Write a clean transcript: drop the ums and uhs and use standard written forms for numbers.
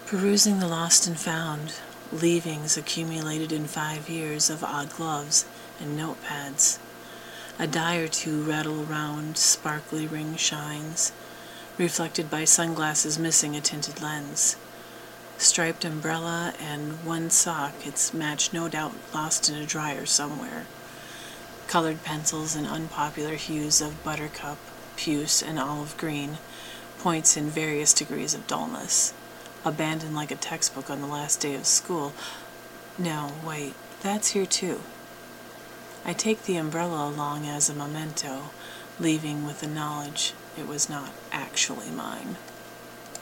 Perusing the lost and found, leavings accumulated in 5 years of odd gloves and notepads. A die or two rattle around, sparkly ring shines, reflected by sunglasses missing a tinted lens. Striped umbrella and one sock, its match no doubt lost in a dryer somewhere. Colored pencils in unpopular hues of buttercup, puce, and olive green, points in various degrees of dullness. Abandoned like a textbook on the last day of school. No, wait, that's here too. I take the umbrella along as a memento, leaving with the knowledge it was not actually mine.